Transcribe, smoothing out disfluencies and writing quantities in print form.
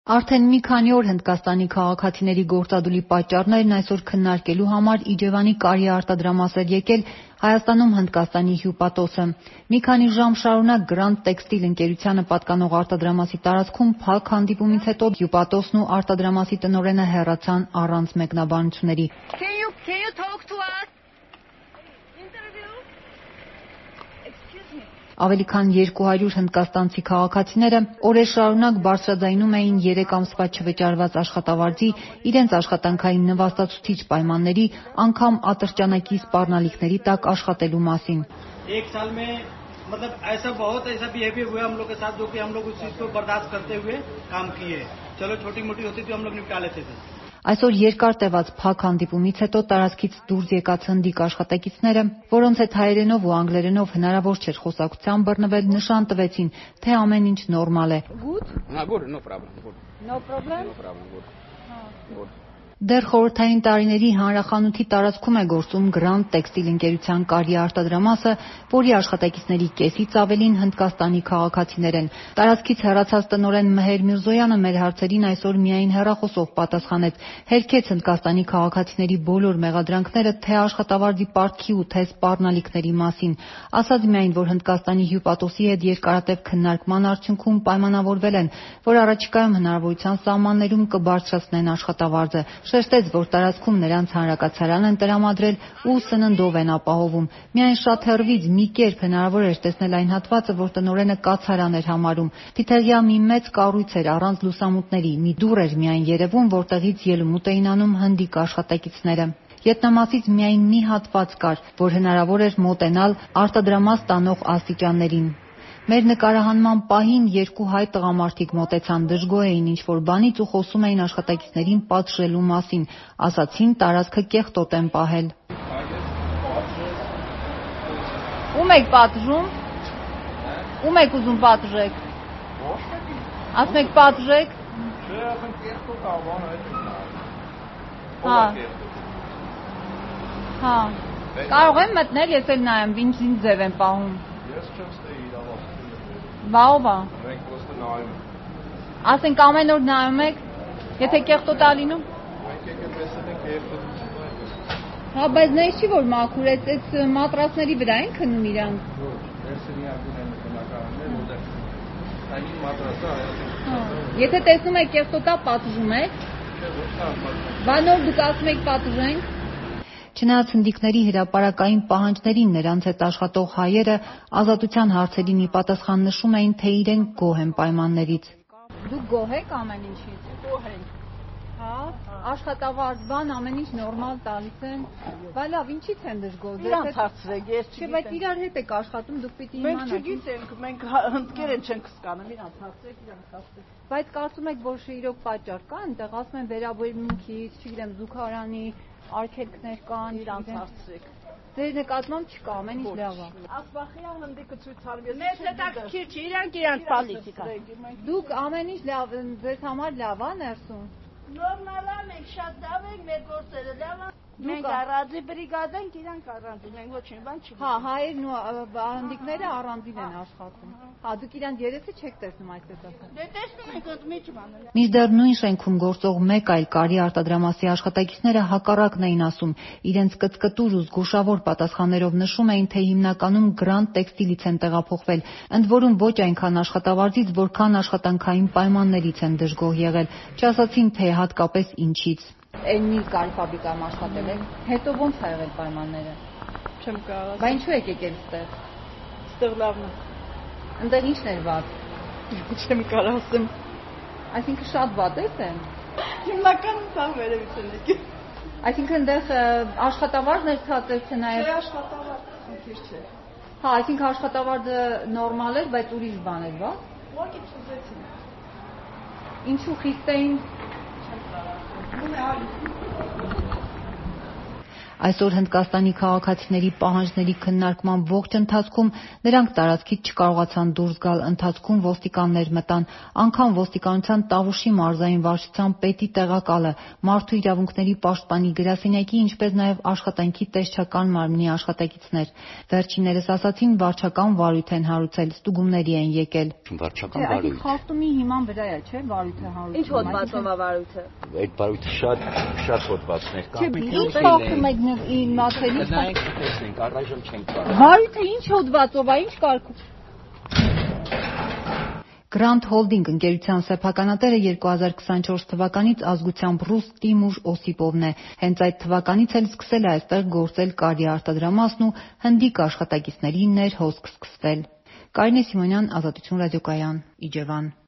Արդեն մի քանի օր Հնդկաստանի քաղաքացիների գործադուլի պատճառներն այսօր քննարկելու համար Իջևանի կարի արտադրամասեր եկել Հայաստանում Հնդկաստանի հյուպատոսը։ Մի քանի ժամ շարունակ Grand Textile ընկերությանը պատկանող արտադրամասի տարածքում փակ հանդիպումից հետո հյուպատոսն ու արտադրամասի տնօրենը հեռացան առանց մեկնաբանությունների։ Can you talk to us? Ավելի քան 200 հնդկաստանցի քաղաքացիները օրեր շարունակ բարձրաձայնում էին 3 ամսվա չվճարված աշխատավարձի, իրենց աշխատանքային նվաստացուցիչ պայմանների, անգամ ատրճանակի սպառնալիքների տակ աշխատելու մասին։ मतलब ऐसा बहुत ऐसा बिहेवियर हुआ हम लोग के साथ जो कि हम लोग उस चीज को बर्दाश्त करते हुए काम किए। चलो छोटी मोटी होती थी हम लोग निपटा लेते थे। Այսօր երկար տևած փակ հանդիպումից հետո տարածքից դուրս եկած հնդիկ աշխատակիցները, որոնց հետ հայերենով ու անգլերենով հնարավոր չէր խոսակցության բռնվել, նշան տվեցին, թե ամեն ինչ նորմալ է։ Դեռ խորհրդային տարիների հանրախանութի տարածքում է գործում Grand Textile ընկերության կարի արտադրամասը, որի աշխատակիցների կեսից ավելին Հնդկաստանի քաղաքացիներ են։ Տարածքից հեռացած տնօրեն Մեհեր Միրզոյանը մեր հարցերին այսօր միայն հեռախոսով պատասխանեց, հերքեց Հնդկաստանի քաղաքացիների բոլոր մեղադրանքները թե աշխատավարձի պարտքի ու թե սպառնալիքների մասին, ասաց միայն, որ Հնդկաստանի հյուպատոսի հետ երկարատև քննարկման արդյունքում պայմանավորվել են, որ առաջիկայում հնարավորության սահմաններում կբարձրացնեն աշխատավարձը։ Շեշտեց, որ տարածքում նրանց հանրակացարան են տրամադրել ու սննդով են ապահովում։ Միայն շատ հեռվից մի կերպ հնարավոր էր տեսնել այն հատվածը, որ տնօրենը կացարան էր համարում։ Թիթեղյա մի մեծ կառույց էր առանց լուսամուտների, մի դուռ էր միայն երևում, որտեղից ելումուտ էին անում հնդիկ աշխատակիցները։ Ետնամասից միայն մի հատված կար, որ հնարավոր էր մոտենալ արտադրամաս տանող աստիճաններին։ Մեր նկարահանման պահին 2 հայ տղամարդիկ մոտեցան, դժգոհ էին ինչ-որ բանից ու խոսում էին աշխատակիցներին պատժելու մասին, ասացին տարածքը կեղտոտ են պահել։ Ում եք պատժում? Ում եք ուզում պատժեք? Ասում եք պատժեք? Հա։ Կարող եմ մտնել, ես էլ նայեմ, ինչ ձև են պահում։ Ես չեմ ստեի Բաովա։ Մենք ոստը նայում։ Ասենք ամեն օր նայում եք, եթե կեղտոտ ա լինում։ Մենք եկել տեսել ենք կեղտոտ։ Հա, բայց նա չի որ մաքուր, այս մատրասների վրա են քնում իրանք։ Ոչ, վերսենյակում են բնակարաններ, որտեղ այն մատրասը հայացք։ Եթե տեսնում եք կեղտոտա պատժում եք։ Չէ, ոչ կա պատժում։ Բա նոր դուք ասում եք պատժենք։ Չնայած հնդիկների հրապարակային պահանջներին նրանց հետ աշխատող հայերը ազատության հարցերի մի պատասխան նշում էին, թե իրենք գոհ են պայմաններից։ Դուք գոհ եք ամեն ինչից։ Գոհ ենք։ Հա, աշխատավարձ, բան ամեն ինչ նորմալ տալիս են։ Բա լավ, ինչից են դժգոհ։ Իրանց հարցրեք, ես չգիտեմ։ Չէ, բայց իրար հետ եք աշխատում, դուք պիտի իմանաք։ Մենք չգիտենք, մենք հնդկերեն չենք հասկանում, իրանց հարցրեք, իրանց հասցրեք։ Բայց կարծում եք, որ իրոք պատճառ կա, այնտեղ ասում են վերաբերմունքից, չգիտեմ, զուգարանի արգելքներ կան, իրանց հարցրեք։ Ձեր նկատմամբ չկա, ամեն ինչ լավ է։ Ասպախիա հնդիկը ցույց արվի։ Մեզ հետաքրքիր չի, իրանք պոլիտիկա։ Դուք ամեն ինչ լավ, ձեզ համար լավ է ներսում։ Նորմալ է, մենք շատ լավ ենք, մեր գործերը լավ են։ Մենք առանձի բրիգադ ենք, իրանք առանձի, մենք ոչինչ բան չգիտենք։ Հա, հայերն ու հնդիկները առանձին են աշխատում։ Հա, դուք իրանք երեսը չեք տեսնում այս տեսակը։ Դե տեսնում եք, ոտ մի բան։ Մինչդեռ նույն շենքում գործող մեկ այլ կարի արտադրամասի աշխատակիցները հակառակն էին ասում, իրենց կծկտուր ու զգուշավոր պատասխաններով նշում էին, թե հիմնականում Grand Textile-ից են տեղափոխվել, ընդ որում ոչ այնքան աշխատավարձից, որքան աշխատանքային պայմաններից են դժգոհ եղել, չասացին, թե հատկապես ինչից։ Այն մի կարի ֆաբրիկայում աշխատել եք, հետո ո՞նց ա եղել պայմանները։ Չեմ կարող։ Բա ինչու եք եկել ստեղ։ Ստեղ լավն է։ Այնտեղ ի՞նչն էր վատ։ Չեմ կարող ասեմ։ Այսինքն շատ վատես են։ Հիմնականում ցավ վերևից են եկել։ Այսինքն այնտեղ աշխատավարձն էր ցածր, թե նաև։ Չէ, աշխատավարձը խնդիր չէ։ Հա, այսինքն աշխատավարձը նորմալ էր, բայց ուրիշ բան էր, բա։ Ո՞րքի ծուզեցին։ Ինչու խիստ էին։ Այսօր Հնդկաստանի քաղաքացիների պահանջների քննարկման ողջ ընթացքում նրանք տարածքից չկարողացան դուրս գալ, ընթացքում ոստիկաններ մտան, անգամ ոստիկանության Տավուշի մարզային վարչության պետի տեղակալը, մարդու իրավունքների պաշտպանի գրասենյակի, ինչպես նաև աշխատանքի տեսչական մարմնի աշխատակիցներ։ Վերջիններս ասացին, վարչական վարույթ են հարուցել, ստուգումների են եկել։ Վարչական վարույթ։ Այդ խախտումի հիման վրա է, չէ՞, վարույթը հարուցում։ Ինչ հոդվածով է վարույթը։ Այդ վարույթը շատ հոդվածներ կա։ Ինչ խախտում եք մատերի։ Նայեք, տեսնենք, առայժմ չենք կարող։ Վարույթը ինչ հոդվածով է, ինչ կարգով։ Grand Holding ընկերության սեփականատերը 2024 թվականից ազգությամբ ռուս Տիմուր Օսիպովն է։ Հենց այդ թվականից էլ սկսել է այստեղ գործել կարի արտադրամասն ու հնդիկ աշխատակիցների ներհոսք սկսվել։ Կարինե Սիմոնյան, Ազատություն ռադիոկայան, Իջևան։